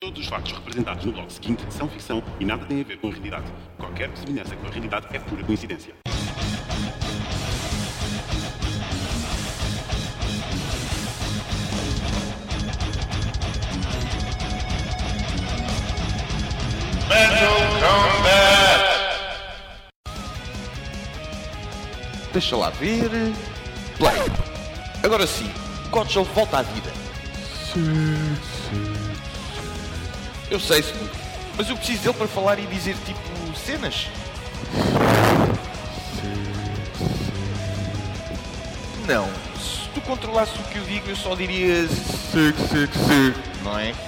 Todos os factos representados no blog seguinte são ficção e nada têm a ver com a realidade. Qualquer semelhança com a realidade é pura coincidência. Mental Combat! Deixa lá ver. Play. Agora sim, Gottschall volta à vida. Eu sei, senhor, mas eu preciso dele para falar e dizer tipo cenas. Não, se tu controlasses o que eu digo, eu só diria não é?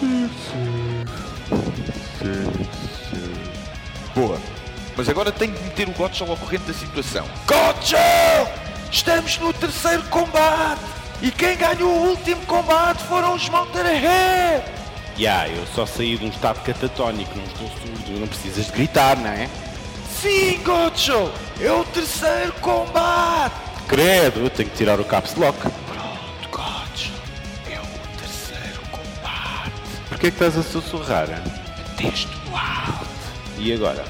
Boa, mas agora tenho de meter o Gottschall ao corrente da situação. Gottschall! Estamos no terceiro combate! E quem ganhou o último combate foram os Monterrey! Eu só saí de um estado catatónico, não estou surdo, não precisas de gritar, não é? Sim, Gottschall! É o terceiro combate! Credo, eu tenho que tirar o caps lock. Pronto, Gottschall, é o terceiro combate. Porquê é que estás a sussurrar? Texto alto. E agora?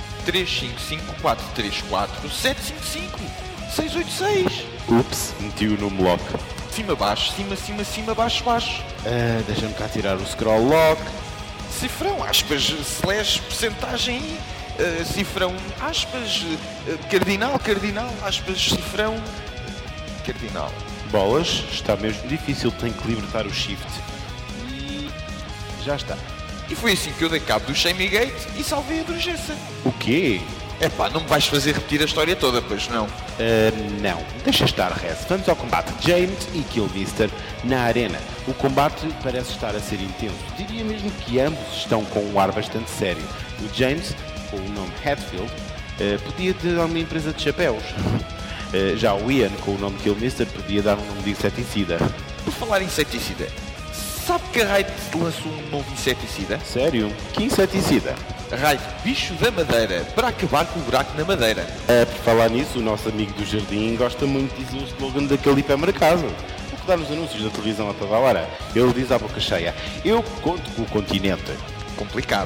355434 686. Ups, meti o número lock. Cima, baixo, cima, baixo, baixo. Deixa-me cá tirar o scroll lock. Cifrão, aspas, slash, percentagem I. Cifrão, aspas, cardinal, aspas, cifrão, cardinal. Bolas, está mesmo difícil, tenho que libertar o shift. E já está. E foi assim que eu dei cabo do Shame Gate e salvei a Drogessa. O quê? Epá, não me vais fazer repetir a história toda, pois não? Não. Deixa estar, Rez. Vamos ao combate. James e Killmister na arena. O combate parece estar a ser intenso. Diria mesmo que ambos estão com um ar bastante sério. O James, com o nome Hatfield, podia ter uma empresa de chapéus. Já o Ian, com o nome Killmister, podia dar um nome de inseticida. Por falar em inseticida, sabe que a Raid lançou um novo inseticida? Sério? Que inseticida? Raid Bicho da Madeira, para acabar com o buraco na madeira. Por falar nisso, o nosso amigo do Jardim gosta muito de dizer o slogan daquele hipermercado. O que dá nos anúncios da televisão a toda a hora. Ele diz à boca cheia: eu conto com o continente. Complicado.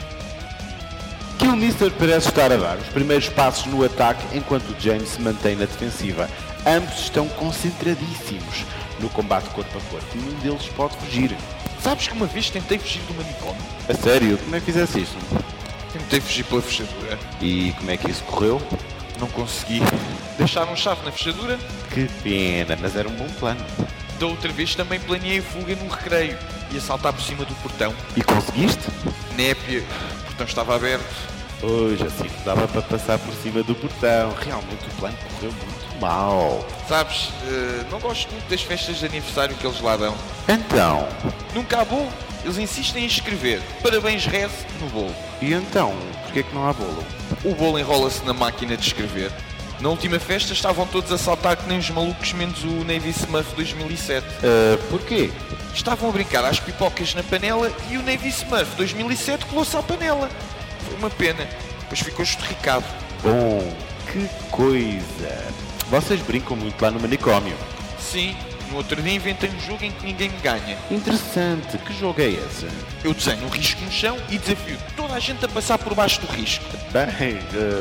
Killmister parece estar a dar os primeiros passos no ataque enquanto o James se mantém na defensiva. Ambos estão concentradíssimos no combate corpo a corpo. Nenhum deles pode fugir. Sabes que uma vez tentei fugir do manicômio? A sério? Como é que fizeste isso? Tentei fugir pela fechadura. E como é que isso correu? Não consegui. Deixaram chave na fechadura? Que pena, mas era um bom plano. Da outra vez também planeei a fuga num recreio. Ia saltar por cima do portão. E conseguiste? Népia. O portão estava aberto. Pois, assim não dava para passar por cima do portão. Realmente o plano correu muito mal. Sabes, não gosto muito das festas de aniversário que eles lá dão. Então? Nunca há bolo. Eles insistem em escrever "Parabéns, Rez" no bolo. E então? Porquê que não há bolo? O bolo enrola-se na máquina de escrever. Na última festa estavam todos a saltar que nem os malucos, menos o Navy Smurf 2007. Porquê? Estavam a brincar às pipocas na panela e o Navy Smurf 2007 colou-se à panela. Foi uma pena, pois ficou estorricado. Bom, que coisa. Vocês brincam muito lá no manicômio. Sim, no outro dia inventei um jogo em que ninguém me ganha. Interessante. Que jogo é esse? Eu desenho um risco no chão e desafio toda a gente a passar por baixo do risco. Bem,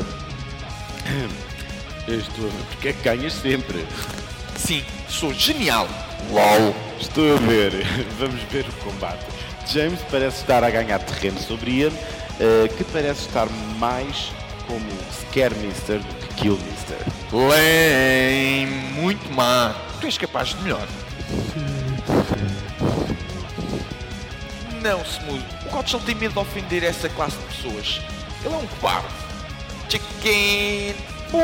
eu estou a ver porque é que ganhas sempre. Sim, sou genial. LOL. Estou a ver. Vamos ver o combate. James parece estar a ganhar terreno sobre Ian, que parece estar mais como Scaremister do que Killmister. Lame, muito má. Tu és capaz de melhor. Não, Smooth. O Gottschall tem medo de ofender essa classe de pessoas. Ele é um cobarde. Chicken.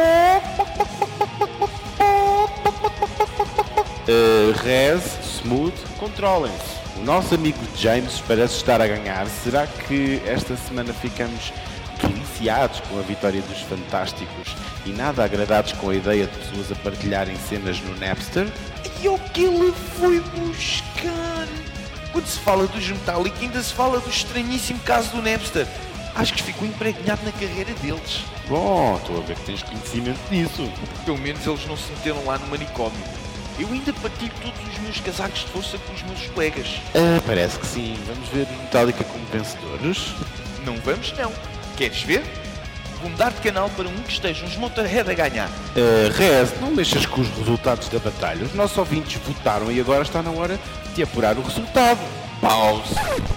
Rez, Smooth, controlem-se. O nosso amigo James parece estar a ganhar. Será que esta semana ficamos deliciados com a vitória dos Fantásticos e nada agradados com a ideia de pessoas a partilharem cenas no Napster? E o que ele foi buscar? Quando se fala dos Metallica, ainda se fala do estranhíssimo caso do Napster. Acho que ficou impregnado na carreira deles. Bom, estou a ver que tens conhecimento disso. Pelo menos eles não se meteram lá no manicômio. Eu ainda partilho todos os meus casacos de força com os meus colegas. Parece que sim. Vamos ver o Metallica como vencedores. Não vamos, não. Queres ver? Vou mudar de canal para um que estejam os Motorhead a ganhar. Rez, não mexas com os resultados da batalha. Os nossos ouvintes votaram e agora está na hora de apurar o resultado. Pause.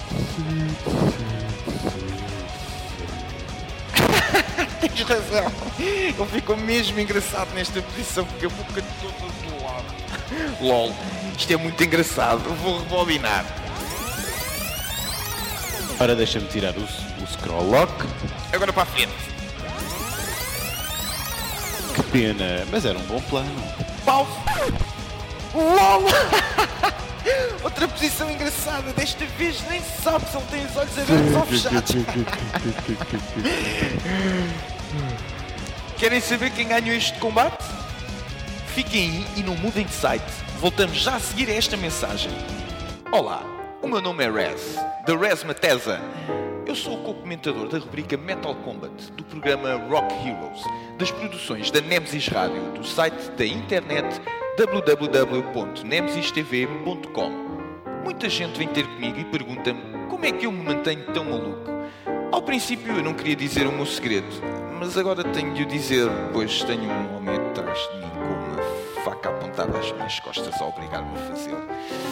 Tens razão. Ele ficou mesmo engraçado nesta posição porque a boca toda do lado. LOL. Isto é muito engraçado. Vou rebobinar. Ora, deixa-me tirar o scroll lock. Agora para a frente. Que pena, mas era um bom plano. Pause. LOL. Outra posição engraçada. Desta vez nem se sabe se ele tem os olhos abertos ou fechados. Querem saber quem ganhou este combate? Fiquem aí e não mudem de site. Voltamos já a seguir a esta mensagem. Olá, o meu nome é Rez, da Rez Mateza. Eu sou o co-comentador da rubrica Metal Combat, do programa Rock Heroes, das produções da Nemesis Rádio, do site da internet www.nemesistv.com. Muita gente vem ter comigo e pergunta-me como é que eu me mantenho tão maluco. Ao princípio eu não queria dizer o meu segredo, mas agora tenho de o dizer, pois tenho um homem atrás de mim com uma faca apontada às minhas costas a obrigar-me a fazê-lo.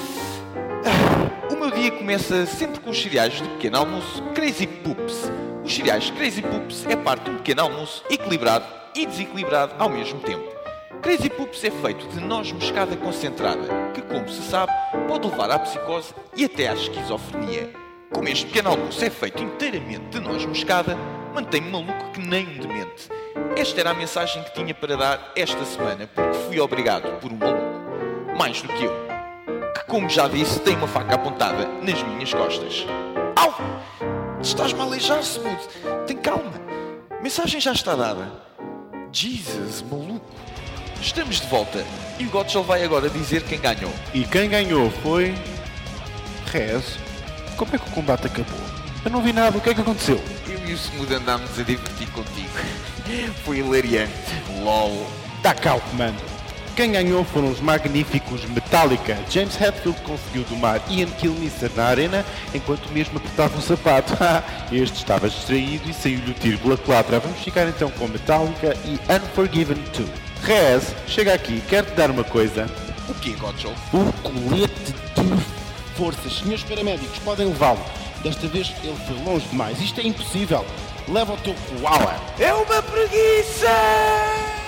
O meu dia começa sempre com os cereais de pequeno almoço Crazy Poops. Os cereais Crazy Poops é parte de um pequeno almoço equilibrado e desequilibrado ao mesmo tempo. Crazy Poops é feito de noz moscada concentrada, que, como se sabe, pode levar à psicose e até à esquizofrenia. Como este pequeno almoço é feito inteiramente de noz moscada, mantém-me maluco que nem um demente. Esta era a mensagem que tinha para dar esta semana, porque fui obrigado por um maluco, mais do que eu, que, como já disse, tem uma faca apontada nas minhas costas. Au! Estás-me a aleijar, Smooth. Tem calma. A mensagem já está dada. Jesus, maluco. Estamos de volta e o Gottschall vai agora dizer quem ganhou. E quem ganhou foi... Rez. Como é que o combate acabou? Eu não vi nada, o que é que aconteceu? Eu e o Smooth andámos a divertir contigo. Foi hilariante. LOL. Dá cá o comando. Quem ganhou foram os magníficos Metallica. James Hetfield conseguiu domar Ian Kilmister na arena, enquanto mesmo apertava o sapato. Este estava distraído e saiu-lhe o tiro pela culatra. Vamos ficar então com Metallica e Unforgiven 2. Rez, chega aqui, quero-te dar uma coisa. O quê, Gottschall? O colete de forças. Senhores paramédicos, podem levá-lo. Desta vez ele foi longe demais. Isto é impossível. Leva o teu koala. É uma preguiça!